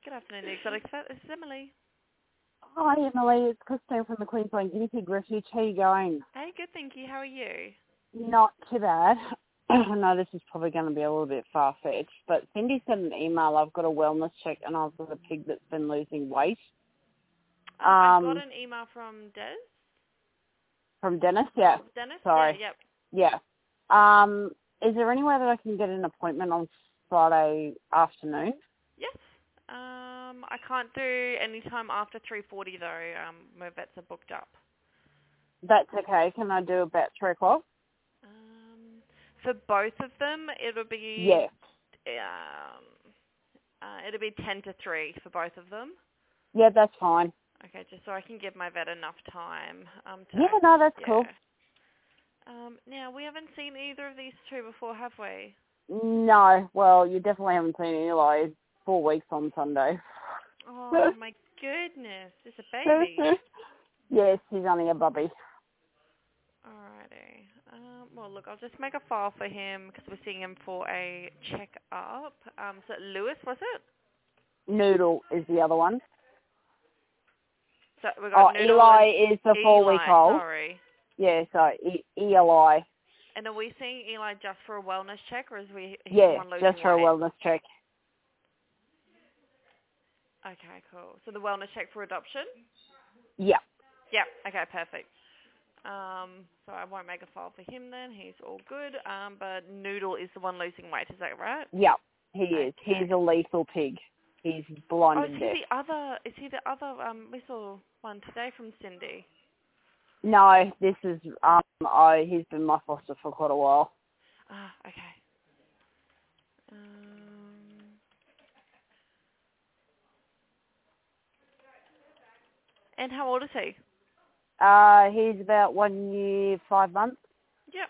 Good afternoon, the Exotic Vet. This is Emily. Hi, Emily. It's Christine from the Queensland Guinea Pig Refuge. How are you going? Hey, good, thank you. How are you? Not too bad. I know this is probably going to be a little bit far-fetched, but Cindy sent an email. I've got a wellness check and I've got a pig that's been losing weight. I got an email from Des. From Dennis? Yeah. Dennis? Sorry. Yeah. Is there any way that I can get an appointment on Friday afternoon? Yes. I can't do any time after 3:40 though. My vets are booked up. That's okay. Can I do about 3 o'clock? For both of them, it'll be Yeah. It'll be 10 to 3 for both of them. Yeah, that's fine. Okay, just so I can give my vet enough time. That's cool. Now, we haven't seen either of these two before, have we? No, well, you definitely haven't seen Eli. 4 weeks on Sunday. Oh, my goodness. It's a baby. Yes, he's only a bubby. Alrighty. Well, look, I'll just make a file for him because we're seeing him for a check-up. So Lewis, was it? Noodle is the other one. So we got Noodle Eli is the 4-week-old. Sorry. Yeah, so Eli. And are we seeing Eli just for a wellness check, or is he Yeah, losing just for weight? a wellness check. Okay, cool. So the wellness check for adoption? Yeah. Yeah. Okay, perfect. So I won't make a file for him then. He's all good. But Noodle is the one losing weight. Is that right? Yeah, he is. Okay. He's a lethal pig. He's blind Oh, and is deaf. he the other? We saw one today from Cindy. No, this is he's been my foster for quite a while. Ah, okay. And how old is he? He's about 1 year, 5 months. Yep.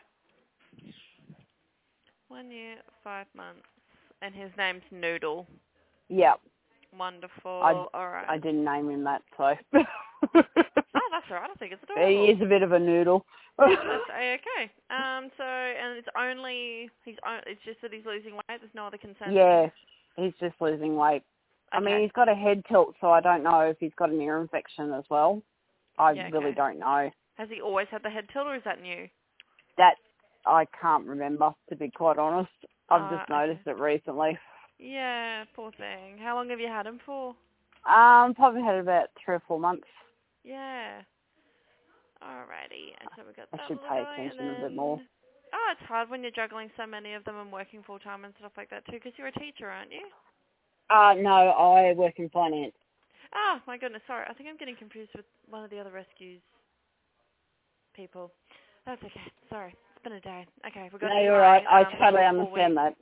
1 year, 5 months. And his name's Noodle. Yeah. Wonderful. All right. I didn't name him that, so. Oh, that's all right. I think it's adorable. He is a bit of a noodle. That's okay. So, and it's just that he's losing weight. There's no other concern. Yeah, he's just losing weight. Okay. I mean, he's got a head tilt, so I don't know if he's got an ear infection as well. I really don't know. Has he always had the head tilt, or is that new? That I can't remember, to be quite honest. I've just noticed it recently. Yeah, poor thing. How long have you had him for? Probably had about 3 or 4 months. Yeah. Alrighty. And so we got that. I should pay attention a bit more. Oh, it's hard when you're juggling so many of them and working full time and stuff like that too, because you're a teacher, aren't you? No, I work in finance. Oh, my goodness, sorry. I think I'm getting confused with one of the other rescues people. That's okay. Sorry. It's been a day. Okay, we've got No, Eli. you're right. I totally understand that.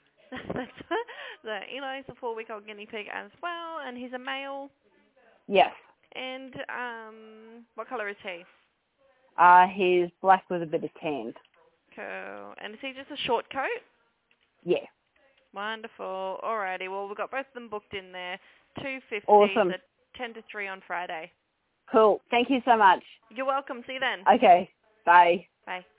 Eli's a 4-week-old guinea pig as well, and he's a male. Yes. And what colour is he? He's black with a bit of tan. Cool. And is he just a short coat? Yeah. Wonderful. Alrighty. Well, we've got both of them booked in there. 2:50. Awesome. So 10 to 3 on Friday. Cool. Thank you so much. You're welcome. See you then. Okay. Bye. Bye.